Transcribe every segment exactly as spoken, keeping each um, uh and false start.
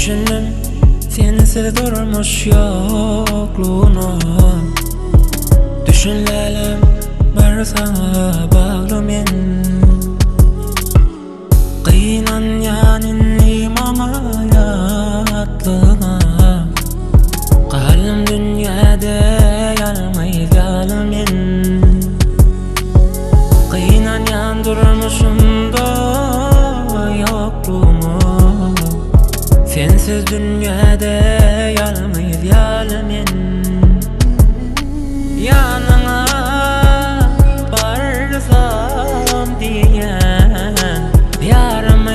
Düşündüm sensiz durmuş yokluğunu. Düşünlerim bir sana bağlı men. Kıynan yanin imama yatlığına. Kalım dünyada yalmayız yalmen. Kıynan yan durmuşum da yokluğumu. Sensiz dünyada yalmayız yalmen. Yanına varsam diyen, yarımı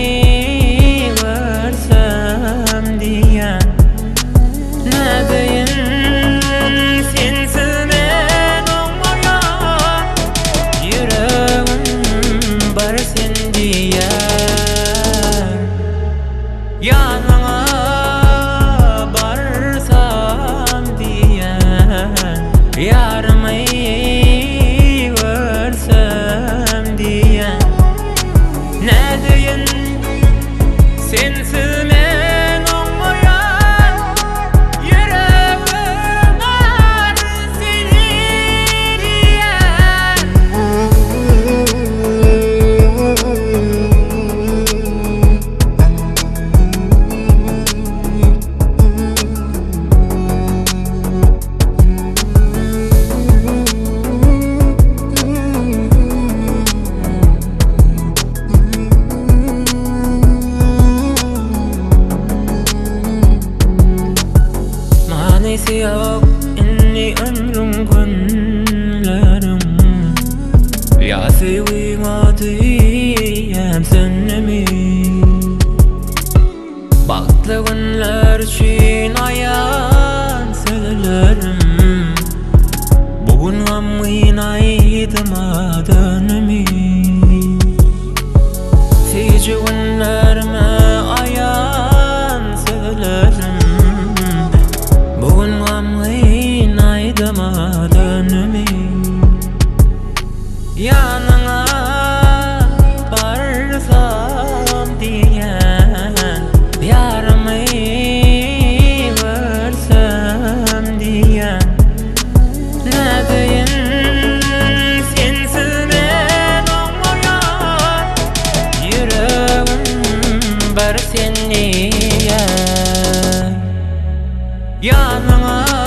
versem diyen. Ne deyin sensiz men olmayan, yüreğim var sen diyen. Yanına varsam diyen, yarımı versem diyen. Ne deyin sensiz men olmayan, yüreğim var seni diyen. Manisi yok inni ömrüm günlerim. Ya sevim adıyem sennemi. Baktlı günler için ayan söylerim. Bugün gamın aydıma dönemi. Seyci günlerime ayan söylerim. Bugün gamın aydıma dönemi. Yanına varsam diyen, yarımı versem diyen. Ne deyin sensiz men olmayan, yüreğim var sen diyen. Yanına